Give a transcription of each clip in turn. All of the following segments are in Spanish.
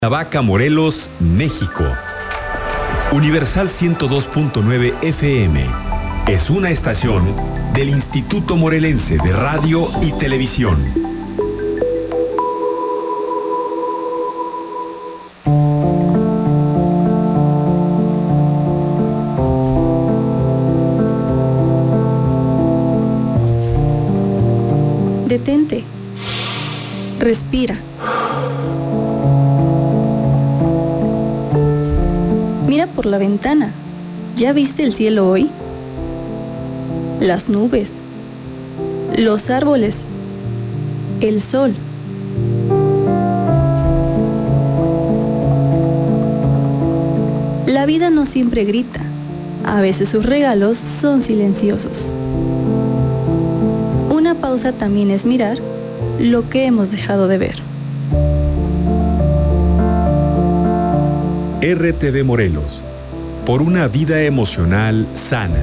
Cuernavaca, Morelos, México. Universal 102.9 FM. Es una estación del Instituto Morelense de Radio y Televisión. Detente. Respira. Mira por la ventana. ¿Ya viste el cielo hoy? Las nubes, los árboles, el sol. La vida no siempre grita. A veces sus regalos son silenciosos. Una pausa también es mirar lo que hemos dejado de ver. RTV Morelos, por una vida emocional sana.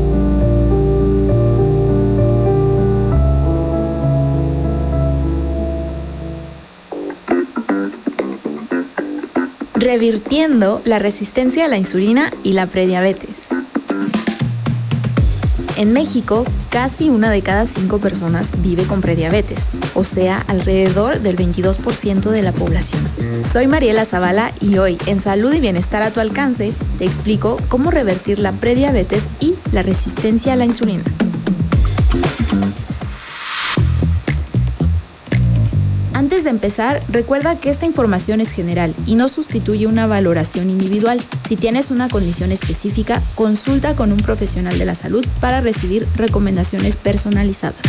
Revirtiendo la resistencia a la insulina y la prediabetes. En México, casi 1 de cada 5 personas vive con prediabetes, o sea, alrededor del 22% de la población. Soy Mariela Zavala y hoy, en Salud y Bienestar a tu alcance, te explico cómo revertir la prediabetes y la resistencia a la insulina. Antes de empezar, recuerda que esta información es general y no sustituye una valoración individual. Si tienes una condición específica, consulta con un profesional de la salud para recibir recomendaciones personalizadas.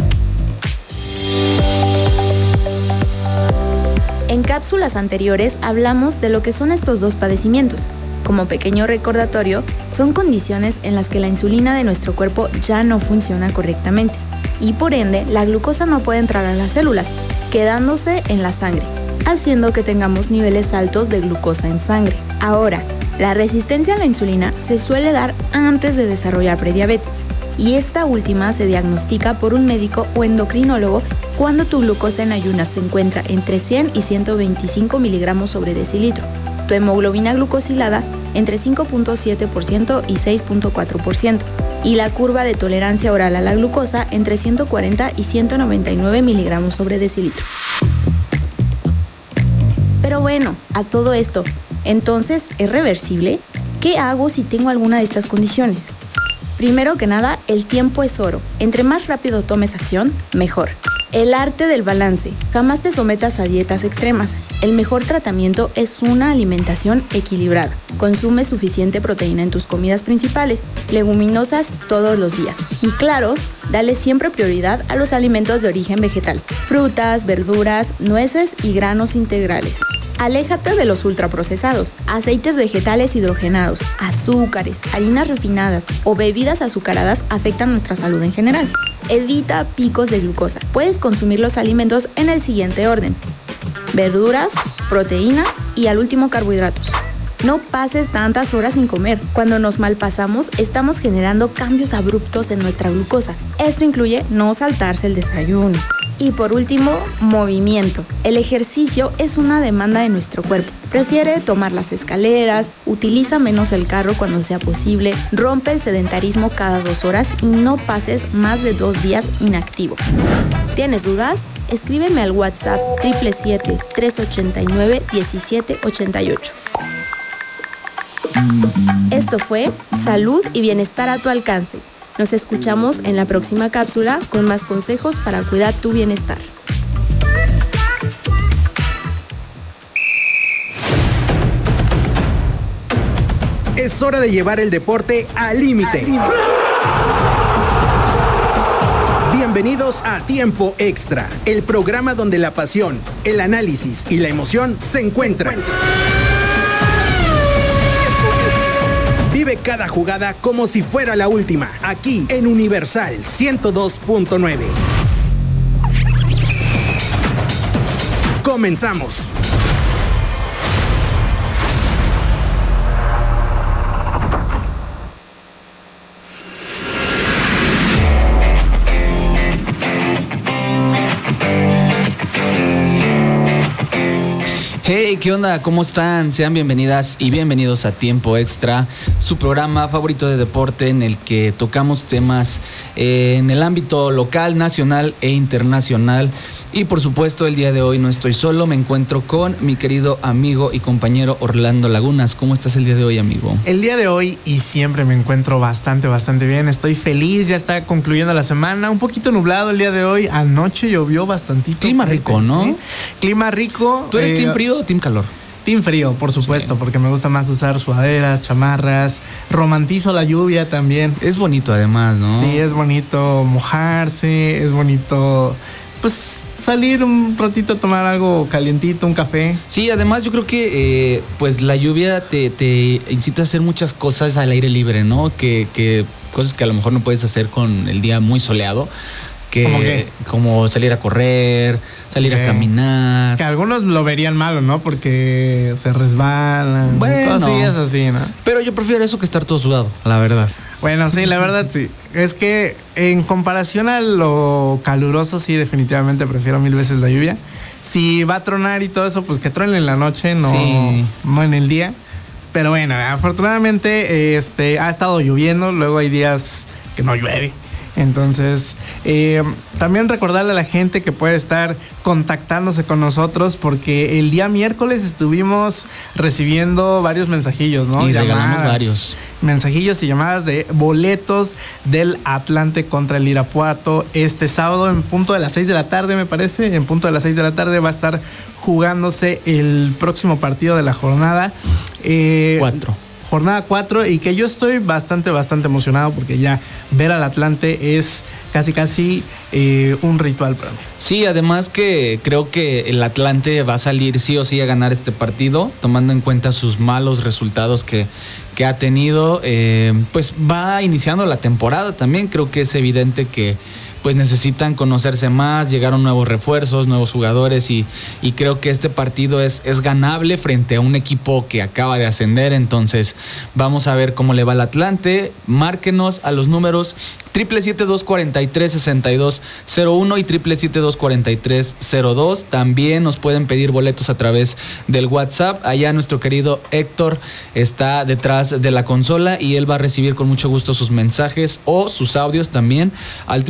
En cápsulas anteriores hablamos de lo que son estos dos padecimientos. Como pequeño recordatorio, son condiciones en las que la insulina de nuestro cuerpo ya no funciona correctamente y por ende la glucosa no puede entrar a las células, quedándose en la sangre, haciendo que tengamos niveles altos de glucosa en sangre. Ahora, la resistencia a la insulina se suele dar antes de desarrollar prediabetes y esta última se diagnostica por un médico o endocrinólogo cuando tu glucosa en ayunas se encuentra entre 100 y 125 miligramos sobre decilitro, tu hemoglobina glucosilada entre 5.7% y 6.4%, y la curva de tolerancia oral a la glucosa entre 140 y 199 miligramos sobre decilitro. Pero bueno, a todo esto, ¿entonces es reversible? ¿Qué hago si tengo alguna de estas condiciones? Primero que nada, el tiempo es oro. Entre más rápido tomes acción, mejor. El arte del balance. Jamás te sometas a dietas extremas. El mejor tratamiento es una alimentación equilibrada. Consume suficiente proteína en tus comidas principales, leguminosas todos los días. Y claro, dale siempre prioridad a los alimentos de origen vegetal. Frutas, verduras, nueces y granos integrales. Aléjate de los ultraprocesados, aceites vegetales hidrogenados, azúcares, harinas refinadas o bebidas azucaradas afectan nuestra salud en general. Evita picos de glucosa. Puedes consumir los alimentos en el siguiente orden: verduras, proteína y al último carbohidratos. No pases tantas horas sin comer. Cuando nos malpasamos, estamos generando cambios abruptos en nuestra glucosa. Esto incluye no saltarse el desayuno. Y por último, movimiento. El ejercicio es una demanda de nuestro cuerpo. Prefiere tomar las escaleras, utiliza menos el carro cuando sea posible, rompe el sedentarismo cada 2 horas y no pases más de 2 días inactivo. ¿Tienes dudas? Escríbeme al WhatsApp 777-389-1788. Esto fue Salud y Bienestar a tu alcance. Nos escuchamos en la próxima cápsula con más consejos para cuidar tu bienestar. Es hora de llevar el deporte al límite. Bienvenidos a Tiempo Extra, el programa donde la pasión, el análisis y la emoción se encuentran. Vive cada jugada como si fuera la última, aquí en Universal 102.9. Comenzamos. Hey, ¿qué onda? ¿Cómo están? Sean bienvenidas y bienvenidos a Tiempo Extra, su programa favorito de deporte en el que tocamos temas en el ámbito local, nacional e internacional. Y por supuesto, el día de hoy no estoy solo, me encuentro con mi querido amigo y compañero Orlando Lagunas. ¿Cómo estás el día de hoy, amigo? El día de hoy, y siempre me encuentro bastante bien. Estoy feliz, ya está concluyendo la semana. Un poquito nublado el día de hoy. Anoche llovió bastantito. Clima rico, ¿no? ¿Sí? Clima rico. ¿Tú eres team frío o team calor? Team frío, por supuesto, porque me gusta más usar sudaderas, chamarras. Romantizo la lluvia también. Es bonito además, ¿no? Sí, es bonito mojarse, es bonito, pues, salir un ratito a tomar algo calientito, un café. Sí, además yo creo que pues la lluvia te incita a hacer muchas cosas al aire libre, ¿no? Que cosas que a lo mejor no puedes hacer con el día muy soleado. ¿Cómo qué? Como salir a correr, salir a caminar. Que algunos lo verían malo, ¿no? Porque se resbalan. Bueno, cosillas así, ¿no? Pero yo prefiero eso que estar todo sudado, la verdad. Bueno, sí, la verdad sí. Es que en comparación a lo caluroso, sí, definitivamente prefiero 1000 veces la lluvia. Si va a tronar y todo eso, pues que truene en la noche, no en el día. Pero bueno, afortunadamente ha estado lloviendo, luego hay días que no llueve. Entonces, también recordarle a la gente que puede estar contactándose con nosotros, porque el día miércoles estuvimos recibiendo varios mensajillos, ¿no? Y regalamos varios. Mensajillos y llamadas de boletos del Atlante contra el Irapuato. Este sábado en punto de las 6 de la tarde, me parece. En punto de las 6 de la tarde va a estar jugándose el próximo partido de la jornada. 4. Jornada 4, y que yo estoy bastante emocionado, porque ya ver al Atlante es casi un ritual para mí. Sí, además que creo que el Atlante va a salir sí o sí a ganar este partido, tomando en cuenta sus malos resultados que ha tenido. Pues va iniciando la temporada también. Creo que es evidente que pues necesitan conocerse más, llegaron nuevos refuerzos, nuevos jugadores, y creo que este partido es ganable frente a un equipo que acaba de ascender. Entonces vamos a ver cómo le va al Atlante. Márquenos a los números 777-243-6201 y 777-243-02. También nos pueden pedir boletos a través del WhatsApp. Allá nuestro querido Héctor está detrás de la consola y él va a recibir con mucho gusto sus mensajes o sus audios también al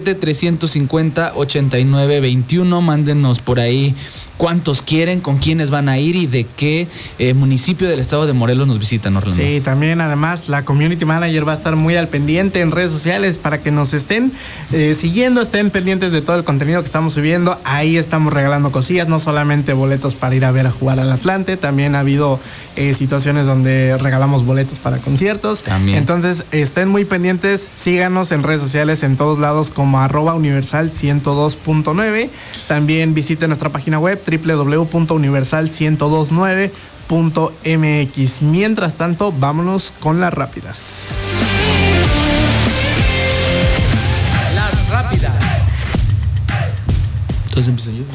777-350-8921. Mándenos por ahí cuántos quieren, con quiénes van a ir y de qué municipio del estado de Morelos nos visitan, Orlando. Sí, también además la community manager va a estar muy al pendiente en redes sociales para que nos estén siguiendo, estén pendientes de todo el contenido que estamos subiendo. Ahí estamos regalando cosillas, no solamente boletos para ir a ver a jugar al Atlante, también ha habido situaciones donde regalamos boletos para conciertos. También. Entonces estén muy pendientes, síganos en redes sociales en todos lados como @universal102.9. También visiten nuestra página web www.universal102.9.mx. Mientras tanto, vámonos con las rápidas. Las rápidas. Entonces empiezo yo.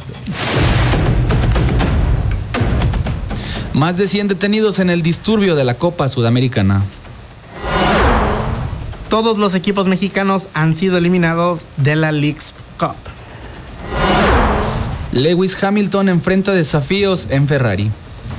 Más de 100 detenidos en el disturbio de la Copa Sudamericana. Todos los equipos mexicanos han sido eliminados de la Leagues Cup. Lewis Hamilton enfrenta desafíos en Ferrari.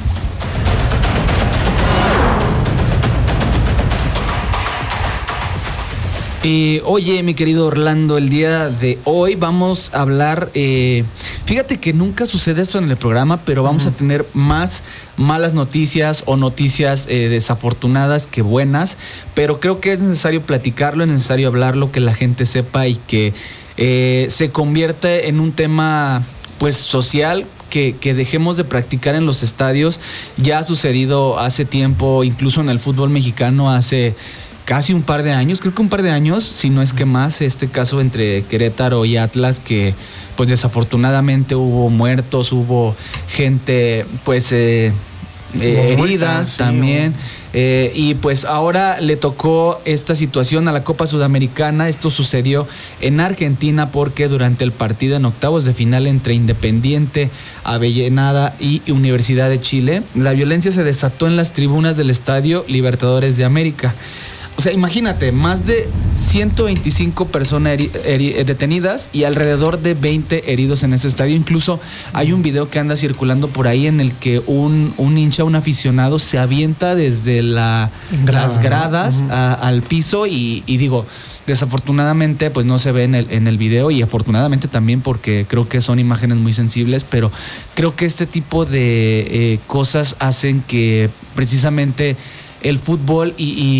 Oye, mi querido Orlando, el día de hoy vamos a hablar, fíjate que nunca sucede esto en el programa, pero vamos a tener más malas noticias o noticias desafortunadas que buenas, pero creo que es necesario platicarlo, es necesario hablarlo, que la gente sepa y que se convierta en un tema pues social, que dejemos de practicar en los estadios. Ya ha sucedido hace tiempo, incluso en el fútbol mexicano, hace casi un par de años, creo que un par de años, si no es que más, este caso entre Querétaro y Atlas, que pues desafortunadamente hubo muertos, hubo gente pues heridas también. Y pues ahora le tocó esta situación a la Copa Sudamericana. Esto sucedió en Argentina porque durante el partido en octavos de final entre Independiente, Avellaneda y Universidad de Chile, la violencia se desató en las tribunas del Estadio Libertadores de América. O sea, imagínate, más de 125 personas detenidas y alrededor de 20 heridos en ese estadio. Incluso hay un video que anda circulando por ahí en el que un hincha, un aficionado, se avienta desde las gradas al piso y digo, desafortunadamente pues no se ve en el video, y afortunadamente también porque creo que son imágenes muy sensibles, pero creo que este tipo de cosas hacen que precisamente el fútbol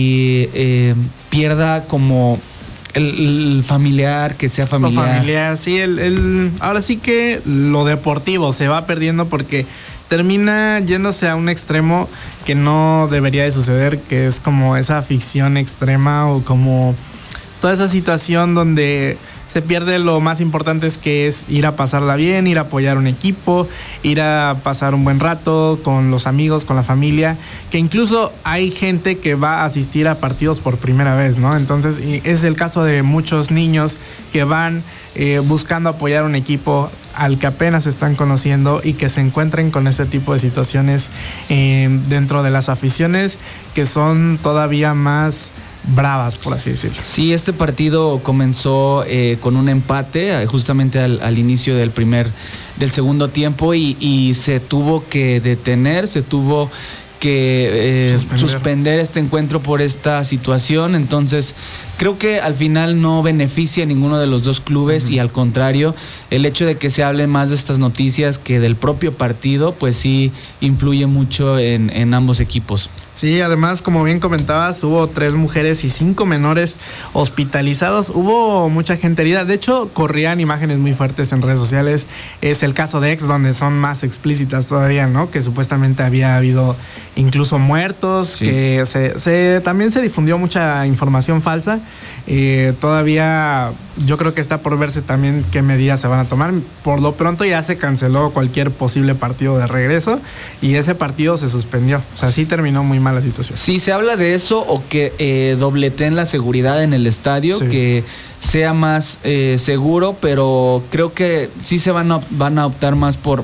pierda como el familiar, que sea familiar. Lo familiar, sí, ahora sí que lo deportivo se va perdiendo porque termina yéndose a un extremo que no debería de suceder, que es como esa ficción extrema o como toda esa situación donde se pierde lo más importante, que es ir a pasarla bien, ir a apoyar un equipo, ir a pasar un buen rato con los amigos, con la familia, que incluso hay gente que va a asistir a partidos por primera vez, ¿no? Entonces, es el caso de muchos niños que van buscando apoyar un equipo al que apenas están conociendo y que se encuentren con este tipo de situaciones dentro de las aficiones que son todavía más bravas, por así decirlo. Sí, este partido comenzó con un empate justamente al inicio del segundo tiempo y se tuvo que detener, se tuvo que suspender este encuentro por esta situación. Entonces creo que al final no beneficia a ninguno de los dos clubes, y al contrario, el hecho de que se hable más de estas noticias que del propio partido, pues sí influye mucho en ambos equipos. Sí, además, como bien comentabas, hubo 3 mujeres y 5 menores hospitalizados. Hubo mucha gente herida. De hecho, corrían imágenes muy fuertes en redes sociales. Es el caso de X, donde son más explícitas todavía, ¿no? Que supuestamente había habido incluso muertos, sí. Que también se difundió mucha información falsa. Todavía yo creo que está por verse también qué medidas se van a tomar. Por lo pronto ya se canceló cualquier posible partido de regreso y ese partido se suspendió. O sea, sí terminó muy mal la situación. Sí, se habla de eso, o que dobleteen la seguridad en el estadio, sí, que sea más seguro, pero creo que sí se van a optar más por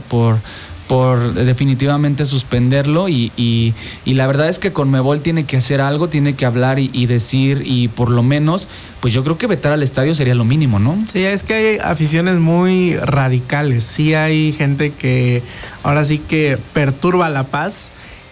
definitivamente suspenderlo, y la verdad es que Conmebol tiene que hacer algo, tiene que hablar y decir, y por lo menos, pues yo creo que vetar al estadio sería lo mínimo, ¿no? Sí, es que hay aficiones muy radicales, sí hay gente que ahora sí que perturba la paz,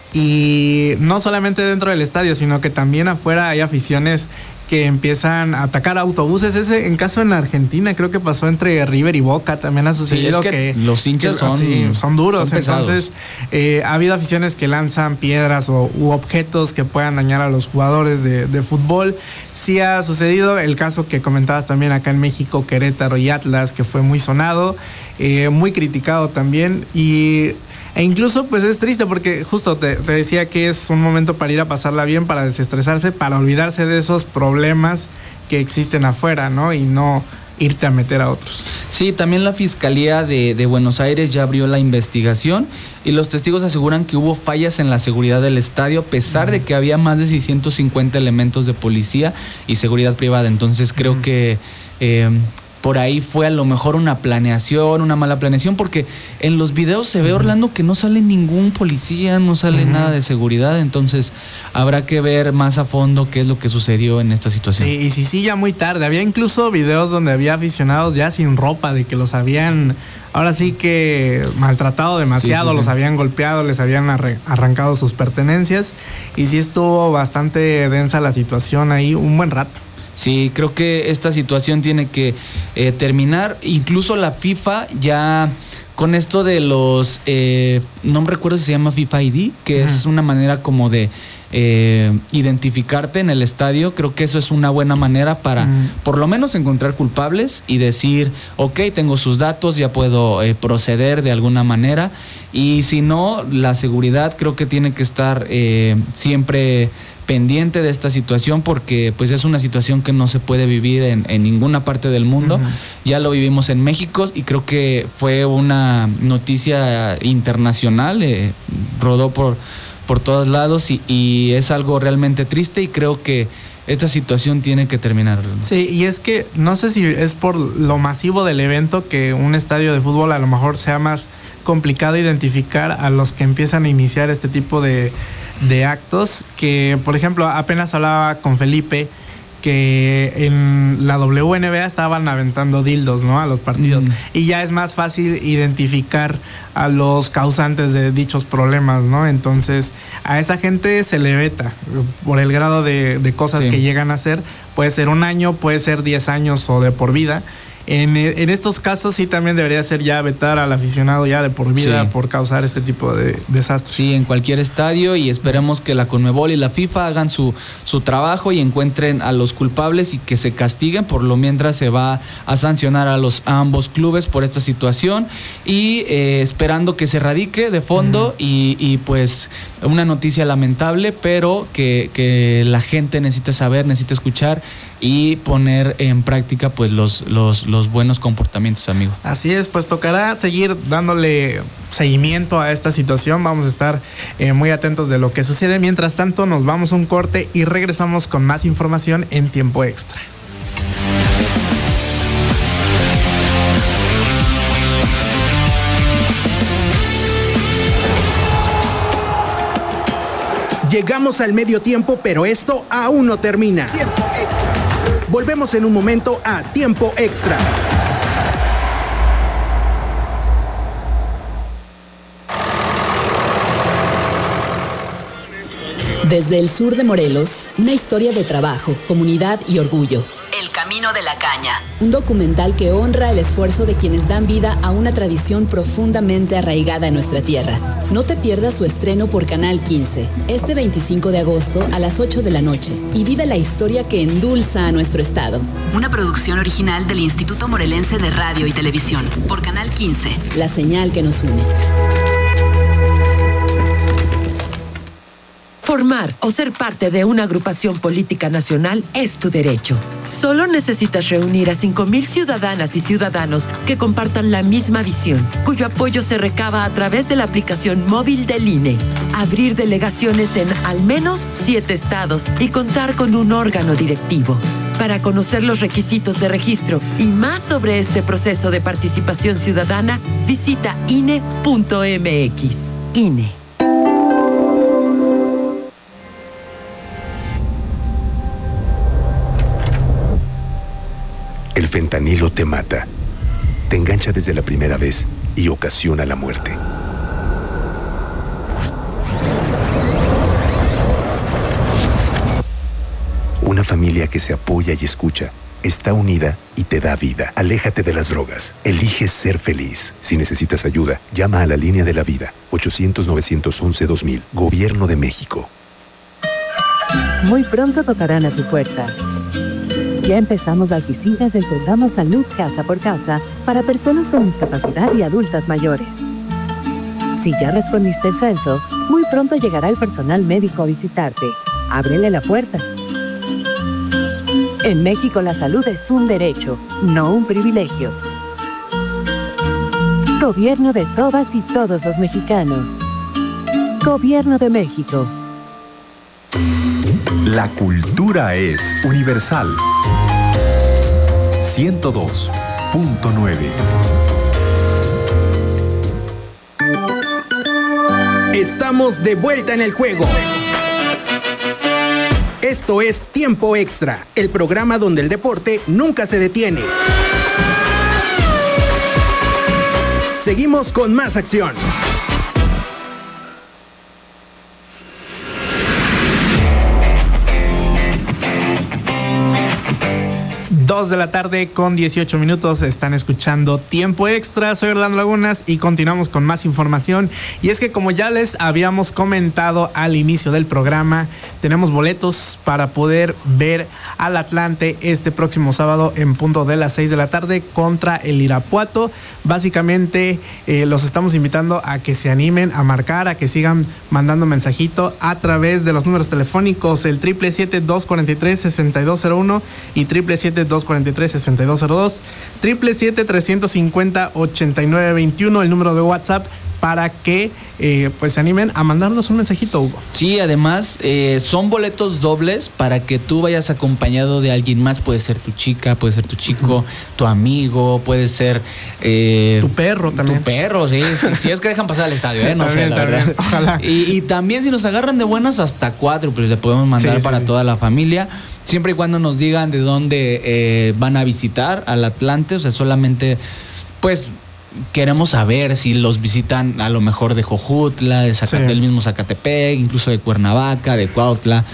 y no solamente dentro del estadio, sino que también afuera hay aficiones que empiezan a atacar autobuses. Ese en caso en Argentina creo que pasó entre River y Boca, también ha sucedido. Sí, es que los hinchas son duros, son entonces ha habido aficiones que lanzan piedras u objetos que puedan dañar a los jugadores de fútbol. Sí ha sucedido el caso que comentabas también acá en México, Querétaro y Atlas, que fue muy sonado, muy criticado también, e incluso pues es triste porque justo te decía que es un momento para ir a pasarla bien, para desestresarse, para olvidarse de esos problemas que existen afuera, ¿no? Y no irte a meter a otros. Sí, también la Fiscalía de Buenos Aires ya abrió la investigación y los testigos aseguran que hubo fallas en la seguridad del estadio, a pesar de que había más de 650 elementos de policía y seguridad privada. Entonces creo que por ahí fue a lo mejor una mala planeación, porque en los videos se ve, Orlando, que no sale ningún policía, no sale nada de seguridad. Entonces habrá que ver más a fondo qué es lo que sucedió en esta situación. Sí, y sí, ya muy tarde. Había incluso videos donde había aficionados ya sin ropa, de que los habían, ahora sí que maltratado demasiado, sí. Los habían golpeado, les habían arrancado sus pertenencias, y sí estuvo bastante densa la situación ahí un buen rato. Sí, creo que esta situación tiene que terminar. Incluso la FIFA ya con esto de los, no me recuerdo si se llama FIFA ID, que es una manera como de identificarte en el estadio. Creo que eso es una buena manera para por lo menos encontrar culpables y decir, ok, tengo sus datos, ya puedo proceder de alguna manera. Y si no, la seguridad creo que tiene que estar siempre pendiente de esta situación, porque pues es una situación que no se puede vivir en ninguna parte del mundo. Ya lo vivimos en México y creo que fue una noticia internacional, rodó por todos lados y es algo realmente triste, y creo que esta situación tiene que terminar. Sí, y es que no sé si es por lo masivo del evento que un estadio de fútbol a lo mejor sea más complicado identificar a los que empiezan a iniciar este tipo de actos, que por ejemplo apenas hablaba con Felipe que en la WNBA estaban aventando dildos, ¿no?, a los partidos. Y ya es más fácil identificar a los causantes de dichos problemas, ¿no? Entonces, a esa gente se le veta por el grado de cosas que llegan a hacer. Puede ser 1 año, puede ser 10 años o de por vida. En estos casos sí también debería ser ya vetar al aficionado ya de por vida por causar este tipo de desastres. Sí, en cualquier estadio, y esperemos que la Conmebol y la FIFA hagan su trabajo y encuentren a los culpables y que se castiguen. Por lo mientras se va a sancionar a ambos clubes por esta situación y esperando que se erradique de fondo y pues una noticia lamentable, pero que la gente necesita saber, necesita escuchar y poner en práctica pues los buenos comportamientos, amigo. Así es, pues tocará seguir dándole seguimiento a esta situación. Vamos a estar muy atentos de lo que sucede. Mientras tanto, nos vamos a un corte y regresamos con más información en Tiempo Extra. Llegamos al medio tiempo, pero esto aún no termina. Tiempo Extra. Volvemos en un momento a Tiempo Extra. Desde el sur de Morelos, una historia de trabajo, comunidad y orgullo. El Camino de la Caña. Un documental que honra el esfuerzo de quienes dan vida a una tradición profundamente arraigada en nuestra tierra. No te pierdas su estreno por Canal 15, este 25 de agosto a las 8 de la noche. Y vive la historia que endulza a nuestro estado. Una producción original del Instituto Morelense de Radio y Televisión, por Canal 15. La señal que nos une. Formar o ser parte de una agrupación política nacional es tu derecho. Solo necesitas reunir a 5,000 ciudadanas y ciudadanos que compartan la misma visión, cuyo apoyo se recaba a través de la aplicación móvil del INE. Abrir delegaciones en al menos 7 estados y contar con un órgano directivo. Para conocer los requisitos de registro y más sobre este proceso de participación ciudadana, visita INE.mx. INE. El fentanilo te mata, te engancha desde la primera vez y ocasiona la muerte. Una familia que se apoya y escucha, está unida y te da vida. Aléjate de las drogas, elige ser feliz. Si necesitas ayuda, llama a la línea de la vida, 800-911-2000, Gobierno de México. Muy pronto tocarán a tu puerta. Ya empezamos las visitas del programa Salud Casa por Casa para personas con discapacidad y adultas mayores. Si ya respondiste el censo, muy pronto llegará el personal médico a visitarte. Ábrele la puerta. En México la salud es un derecho, no un privilegio. Gobierno de todas y todos los mexicanos. Gobierno de México. La cultura es universal. 102.9. Estamos de vuelta en el juego. Esto es Tiempo Extra, el programa donde el deporte nunca se detiene. Seguimos con más acción. 2 de la tarde con 18 minutos, están escuchando Tiempo Extra, soy Orlando Lagunas y continuamos con más información. Y es que como ya les habíamos comentado al inicio del programa, tenemos boletos para poder ver al Atlante este próximo sábado en punto de las 6 de la tarde contra el Irapuato. Básicamente los estamos invitando a que se animen a marcar, a que sigan mandando mensajito a través de los números telefónicos, el 777-243-6201 y 777-243-6202, 777-350-8921, el número de WhatsApp para que pues se animen a mandarnos un mensajito, Hugo. Sí, además son boletos dobles para que tú vayas acompañado de alguien más. Puede ser tu chica, puede ser tu chico, tu amigo, puede ser tu perro también. Tu perro, sí, si es que dejan pasar al estadio, no sé, la verdad. Ojalá. Y también si nos agarran de buenas hasta 4, pues le podemos mandar para toda la familia. Siempre y cuando nos digan de dónde van a visitar al Atlante, o sea, solamente pues queremos saber si los visitan a lo mejor de Jojutla, del mismo Zacatepec, incluso de Cuernavaca, de Cuautla.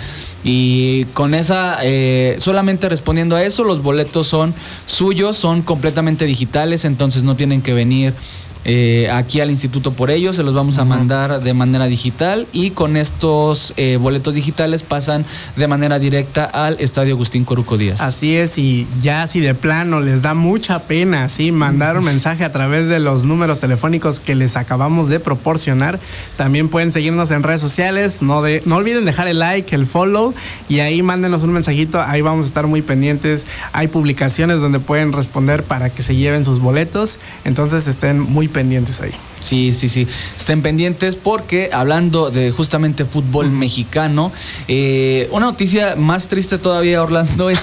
Y con esa, solamente respondiendo a eso, los boletos son suyos, son completamente digitales, entonces no tienen que venir aquí al instituto por ellos, se los vamos a mandar de manera digital, y con estos boletos digitales pasan de manera directa al Estadio Agustín Coruco Díaz. Así es, y ya si de plano les da mucha pena mandar un mensaje a través de los números telefónicos que les acabamos de proporcionar, también pueden seguirnos en redes sociales, no olviden dejar el like, el follow, y ahí mándenos un mensajito, ahí vamos a estar muy pendientes. Hay publicaciones donde pueden responder para que se lleven sus boletos, entonces estén muy pendientes ahí. Sí. Estén pendientes porque hablando de justamente fútbol mexicano, una noticia más triste todavía, Orlando, es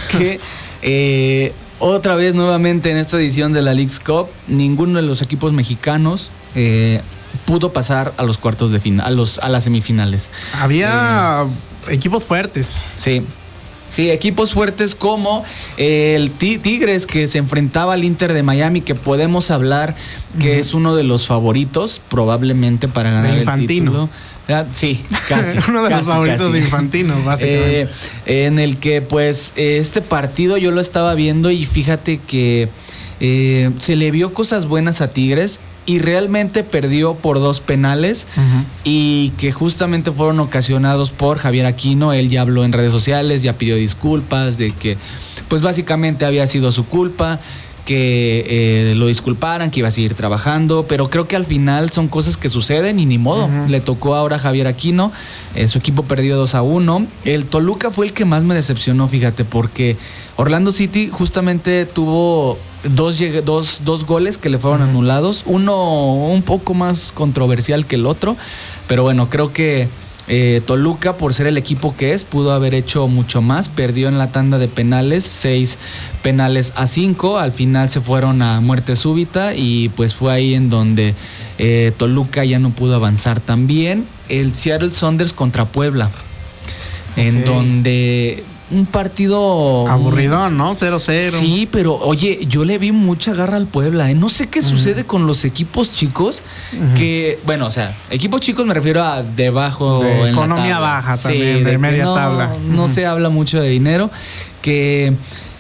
que otra vez nuevamente en esta edición de la Leagues Cup, ninguno de los equipos mexicanos pudo pasar a los cuartos de final, a las semifinales. Había equipos fuertes. Sí, equipos fuertes como el Tigres, que se enfrentaba al Inter de Miami, que podemos hablar que es uno de los favoritos probablemente para ganar el título. Sí, casi. Uno de los favoritos de Infantino, básicamente. En el que pues este partido yo lo estaba viendo y fíjate que se le vio cosas buenas a Tigres. Y realmente perdió por 2 penales y que justamente fueron ocasionados por Javier Aquino. Él ya habló en redes sociales, ya pidió disculpas de que pues básicamente había sido su culpa, que lo disculparan, que iba a seguir trabajando, pero creo que al final son cosas que suceden y ni modo. Le tocó ahora a Javier Aquino, su equipo perdió 2-1. El Toluca fue el que más me decepcionó, fíjate, porque Orlando City justamente tuvo dos goles que le fueron anulados, uno un poco más controversial que el otro, pero bueno, creo que Toluca, por ser el equipo que es, pudo haber hecho mucho más. Perdió en la tanda de penales, 6-5. Al final se fueron a muerte súbita y pues fue ahí en donde Toluca ya no pudo avanzar tan bien. El Seattle Sounders contra Puebla, en donde un partido aburridón, ¿no? 0-0. Sí, pero oye, yo le vi mucha garra al Puebla, No sé qué sucede con los equipos chicos, que, bueno, o sea, equipos chicos me refiero a debajo de economía baja también, de media tabla. No se habla mucho de dinero, que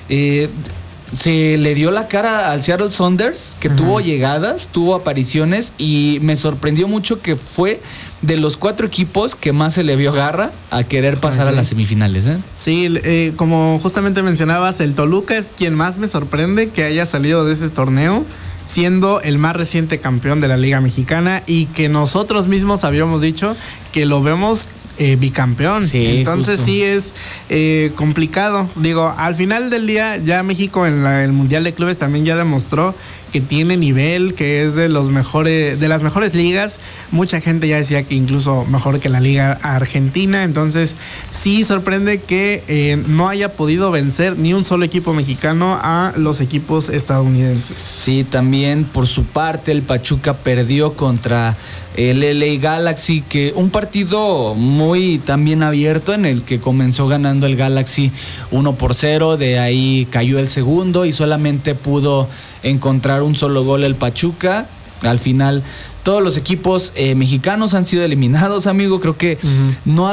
se le dio la cara al Seattle Sounders, que tuvo llegadas, tuvo apariciones, y me sorprendió mucho que fue de los 4 equipos que más se le vio garra a querer pasar a las semifinales. Sí, como justamente mencionabas, el Toluca es quien más me sorprende que haya salido de ese torneo, siendo el más reciente campeón de la Liga Mexicana, y que nosotros mismos habíamos dicho que lo vemos bicampeón. Entonces justo. Sí es complicado. Digo, al final del día ya México en el Mundial de Clubes también ya demostró que tiene nivel, que es de las mejores ligas. Mucha gente ya decía que incluso mejor que la Liga Argentina. Entonces sí sorprende que no haya podido vencer ni un solo equipo mexicano a los equipos estadounidenses. Sí, también por su parte el Pachuca perdió contra el LA Galaxy, que un partido muy también abierto, en el que comenzó ganando el Galaxy 1-0, de ahí cayó el segundo y solamente pudo encontrar un solo gol el Pachuca. Al final todos los equipos mexicanos han sido eliminados, amigo. Creo que no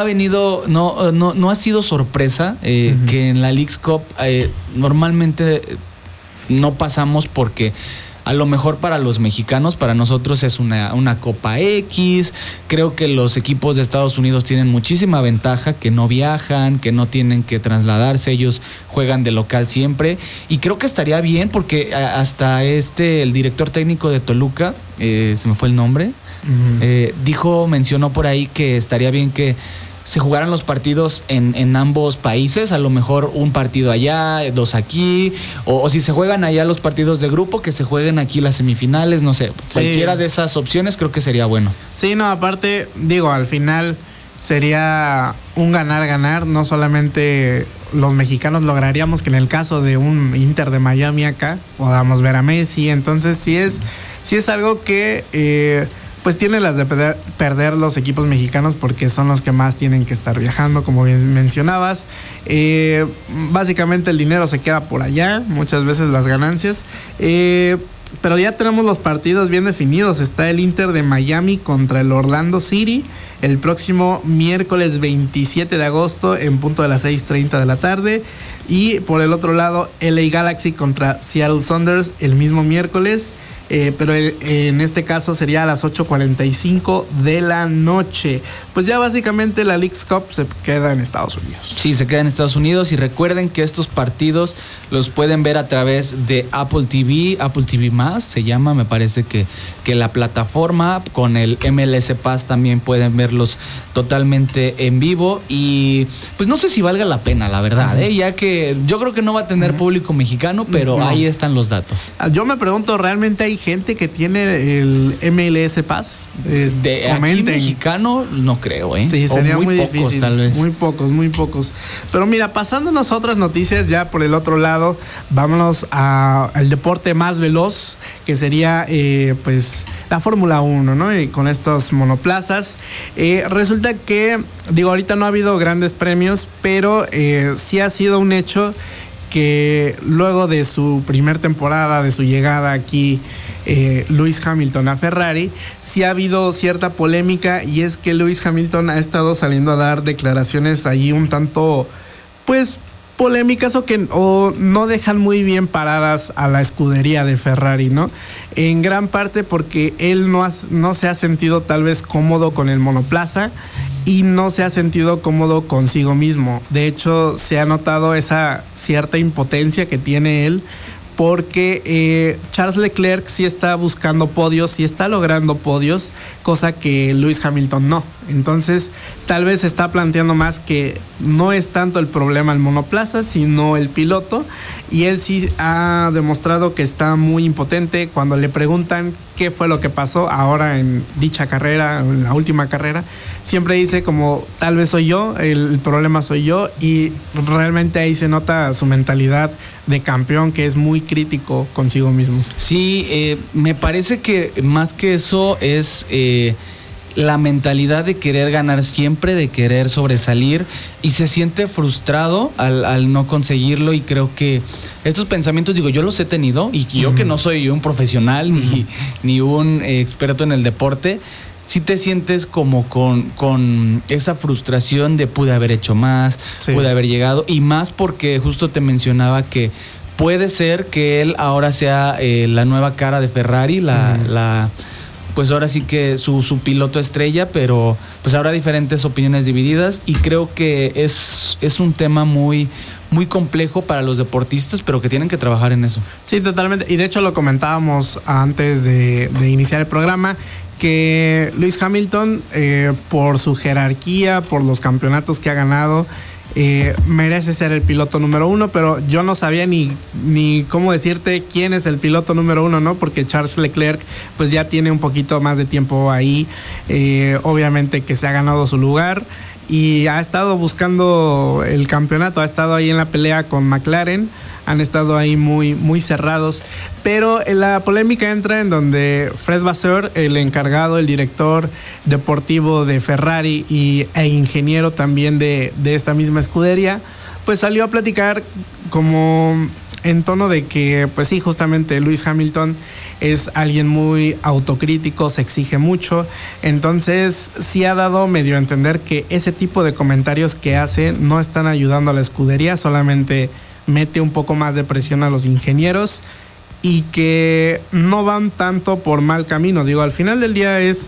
ha sido sorpresa que en la Leagues Cup normalmente no pasamos, porque a lo mejor para los mexicanos, para nosotros es una Copa X. Creo que los equipos de Estados Unidos tienen muchísima ventaja, que no viajan, que no tienen que trasladarse, ellos juegan de local siempre. Y creo que estaría bien, porque hasta el director técnico de Toluca, se me fue el nombre, mencionó por ahí que estaría bien que se jugaran los partidos en ambos países, a lo mejor un partido allá, 2 aquí, o si se juegan allá los partidos de grupo, que se jueguen aquí las semifinales, no sé, cualquiera de esas opciones creo que sería bueno. Sí, no, aparte, digo, al final sería un ganar-ganar, no solamente los mexicanos lograríamos que en el caso de un Inter de Miami acá podamos ver a Messi, entonces sí es algo que pues tiene las de perder los equipos mexicanos porque son los que más tienen que estar viajando, como bien mencionabas. Básicamente el dinero se queda por allá, muchas veces las ganancias. Pero ya tenemos los partidos bien definidos. Está el Inter de Miami contra el Orlando City el próximo miércoles 27 de agosto en punto de las 6:30 de la tarde. Y por el otro lado, LA Galaxy contra Seattle Sounders el mismo miércoles. Pero en este caso sería a las 8:45 de la noche. Pues ya básicamente la Leagues Cup se queda en Estados Unidos. Sí, se queda en Estados Unidos, y recuerden que estos partidos los pueden ver a través de Apple TV Más, se llama, me parece que la plataforma, con el MLS Pass también pueden verlos totalmente en vivo, y pues no sé si valga la pena, la verdad, ya que yo creo que no va a tener público mexicano, pero ahí están los datos. Yo me pregunto, ¿realmente hay gente que tiene el MLS Pass? De aquí mexicano no creo, Sí, sería muy pocos, difícil. Tal vez. Muy pocos. Pero mira, pasándonos a otras noticias, ya por el otro lado, vámonos al deporte más veloz, que sería pues la Fórmula 1, ¿no? Y con estos monoplazas. Resulta que, digo, ahorita no ha habido grandes premios, pero sí ha sido un hecho que luego de su primer temporada, de su llegada aquí, Lewis Hamilton a Ferrari, sí ha habido cierta polémica, y es que Lewis Hamilton ha estado saliendo a dar declaraciones allí un tanto, pues, polémicas o no dejan muy bien paradas a la escudería de Ferrari, ¿no? En gran parte porque él no se ha sentido tal vez cómodo con el monoplaza y no se ha sentido cómodo consigo mismo. De hecho, se ha notado esa cierta impotencia que tiene él, porque Charles Leclerc sí está buscando podios, sí está logrando podios, cosa que Lewis Hamilton no. Entonces, tal vez se está planteando más que no es tanto el problema el monoplaza, sino el piloto, y él sí ha demostrado que está muy impotente. Cuando le preguntan qué fue lo que pasó ahora en dicha carrera, en la última carrera, siempre dice como, tal vez soy yo, el problema soy yo, y realmente ahí se nota su mentalidad de campeón, que es muy crítico consigo mismo. Sí, me parece que más que eso es la mentalidad de querer ganar siempre, de querer sobresalir, y se siente frustrado al no conseguirlo. Y creo que estos pensamientos, digo, yo los he tenido, y yo que no soy un profesional ni un experto en el deporte, sí te sientes como con esa frustración de pude haber hecho más, pude haber llegado, y más porque justo te mencionaba que puede ser que él ahora sea la nueva cara de Ferrari, pues ahora sí que su piloto estrella, pero pues habrá diferentes opiniones divididas, y creo que es un tema muy complejo para los deportistas, pero que tienen que trabajar en eso. Sí, totalmente, y de hecho lo comentábamos antes de iniciar el programa, que Lewis Hamilton, por su jerarquía, por los campeonatos que ha ganado, merece ser el piloto número 1, pero yo no sabía ni cómo decirte quién es el piloto número 1, ¿no? Porque Charles Leclerc pues ya tiene un poquito más de tiempo ahí, obviamente que se ha ganado su lugar y ha estado buscando el campeonato, ha estado ahí en la pelea con McLaren, han estado ahí muy cerrados, pero la polémica entra en donde Fred Vasseur, el encargado, el director deportivo de Ferrari e ingeniero también de esta misma escudería, pues salió a platicar como en tono de que, pues sí, justamente Lewis Hamilton es alguien muy autocrítico, se exige mucho, entonces sí ha dado medio a entender que ese tipo de comentarios que hace no están ayudando a la escudería, solamente mete un poco más de presión a los ingenieros y que no van tanto por mal camino. Digo, al final del día es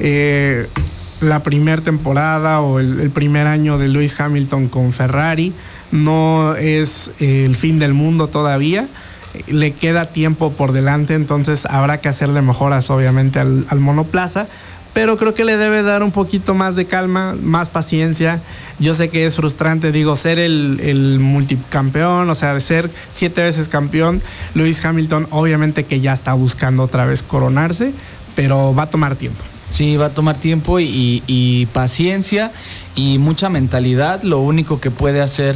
la primera temporada o el primer año de Lewis Hamilton con Ferrari, no es el fin del mundo todavía, le queda tiempo por delante, entonces habrá que hacerle mejoras obviamente al monoplaza, pero creo que le debe dar un poquito más de calma, más paciencia. Yo sé que es frustrante, ser el multicampeón, o sea, de ser 7 veces campeón. Lewis Hamilton obviamente que ya está buscando otra vez coronarse, pero va a tomar tiempo. Sí, va a tomar tiempo y paciencia y mucha mentalidad. Lo único que puede hacer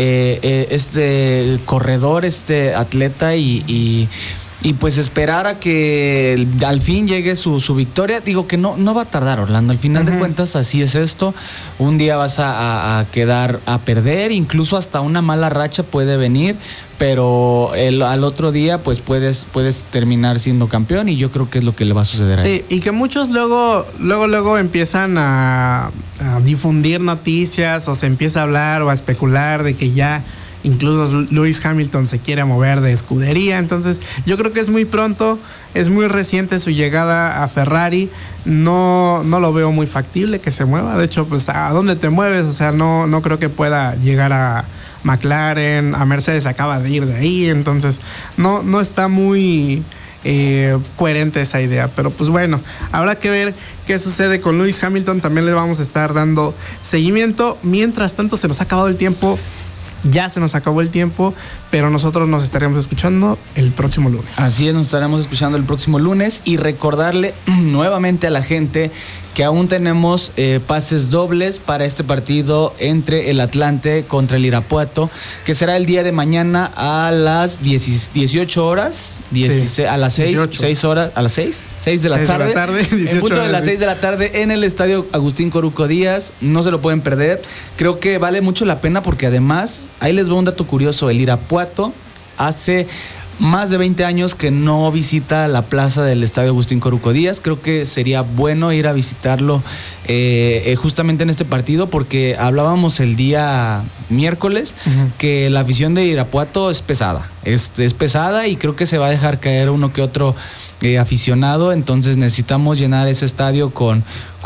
este corredor, este atleta y pues esperar a que al fin llegue su victoria. Digo que no va a tardar, Orlando. Al final de cuentas, así es esto. Un día vas a quedar a perder, incluso hasta una mala racha puede venir, pero al otro día pues puedes terminar siendo campeón y yo creo que es lo que le va a suceder a él. Sí, y que muchos luego empiezan a difundir noticias o se empieza a hablar o a especular de que ya incluso Lewis Hamilton se quiere mover de escudería. Entonces yo creo que es muy pronto, es muy reciente su llegada a Ferrari. No lo veo muy factible que se mueva. De hecho, pues ¿a dónde te mueves? O sea, no creo que pueda llegar a McLaren. A Mercedes acaba de ir de ahí. Entonces no está muy coherente esa idea. Pero pues bueno, habrá que ver qué sucede con Lewis Hamilton. También le vamos a estar dando seguimiento. Mientras tanto, se nos ha acabado el tiempo. Ya se nos acabó el tiempo, pero nosotros nos estaremos escuchando el próximo lunes. Así es, nos estaremos escuchando el próximo lunes y recordarle nuevamente a la gente que aún tenemos pases dobles para este partido entre el Atlante contra el Irapuato, que será el día de mañana a las 18 horas, a las 6 horas, a las 6 de la tarde, en punto de las 6 de la tarde en el estadio Agustín Coruco Díaz. No se lo pueden perder. Creo que vale mucho la pena porque además, ahí les voy un dato curioso, el Irapuato hace más de 20 años que no visita la plaza del estadio Agustín Coruco Díaz. Creo que sería bueno ir a visitarlo justamente en este partido porque hablábamos el día miércoles que la afición de Irapuato es pesada. Es pesada y creo que se va a dejar caer uno que otro aficionado, entonces necesitamos llenar ese estadio con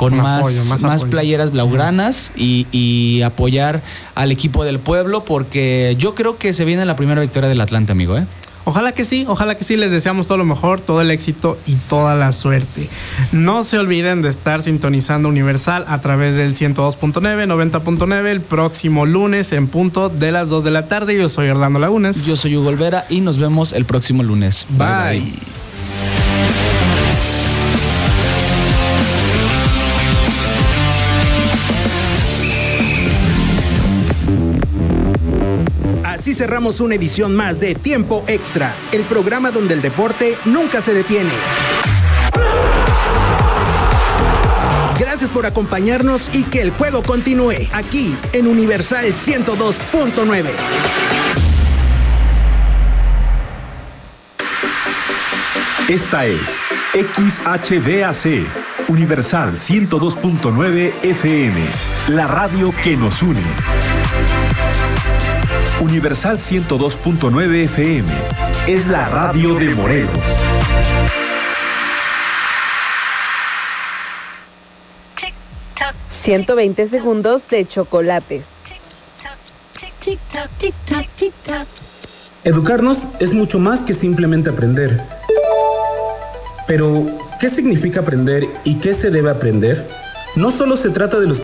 más playeras blaugranas y apoyar al equipo del pueblo porque yo creo que se viene la primera victoria del Atlante, amigo. Ojalá que sí, les deseamos todo lo mejor, todo el éxito y toda la suerte. No se olviden de estar sintonizando Universal a través del 102.9, 90.9 el próximo lunes en punto de las 2 de la tarde. Yo soy Orlando Lagunes. Yo soy Hugo Olvera y nos vemos el próximo lunes. Bye. Así cerramos una edición más de Tiempo Extra, el programa donde el deporte nunca se detiene. Gracias por acompañarnos y que el juego continúe aquí en Universal 102.9. Esta es XHDAC, Universal 102.9 FM, la radio que nos une. Universal 102.9 FM es la radio de Morelos. Tic, tac, 120 segundos de chocolates. Educarnos es mucho más que simplemente aprender. Pero, ¿qué significa aprender y qué se debe aprender? No solo se trata de los